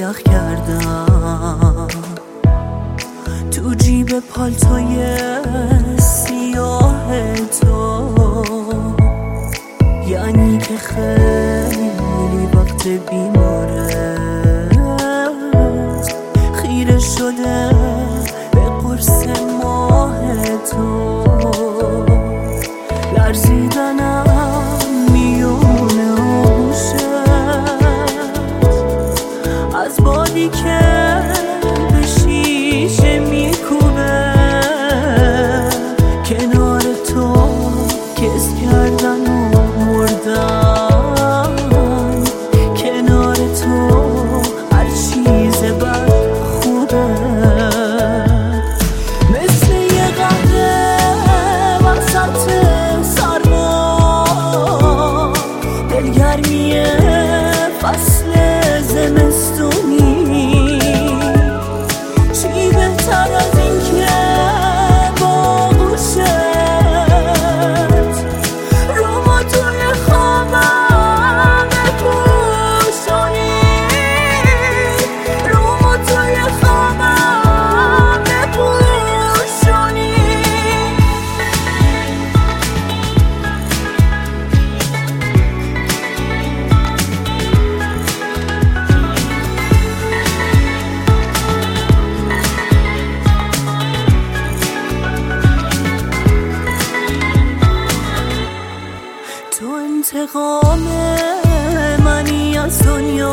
سیاه کردم تو جیب پالتوی سیاه تو، یعنی که خیلی وقت بیمارت خیره شده به قرص ماه تو. لرزیدنم میونه آغوشت از بادی که به شیشه میکوبه، کنار تو کس کردن و مردن، کنار تو هر چیز بد خوبه. مثل یه قهوه وسط سرما، دلگرمی فصل زمستونی، چی بهتر از این که با گوشت رومو توی خوابم بپوشونی، رومو توی خوابم بپوشونی. تو انتقام منی از دنیا،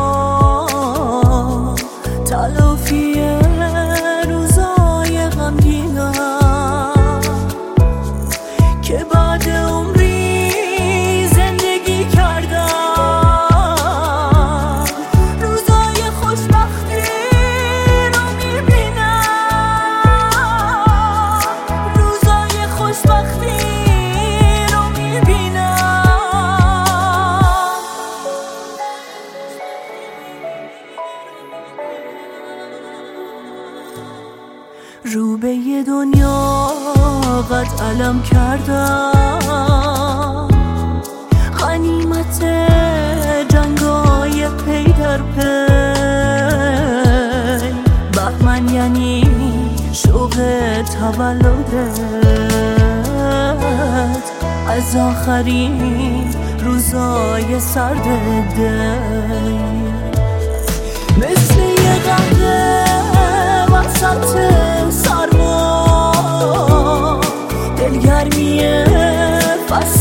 تلافی روزای غمگینم که بعد عمری زندگی کردم. روزای خوشبختی رو میبینم، روزای خوشبختی رو میبینم. رو به یه دنیا قد علم کردم، غنیمت جنگای پی در پی. بهمن یعنی شوق تولدت، از آخرین روزای سرد دی. مثل یه قهوه وسط سرما، دلگرمی فصل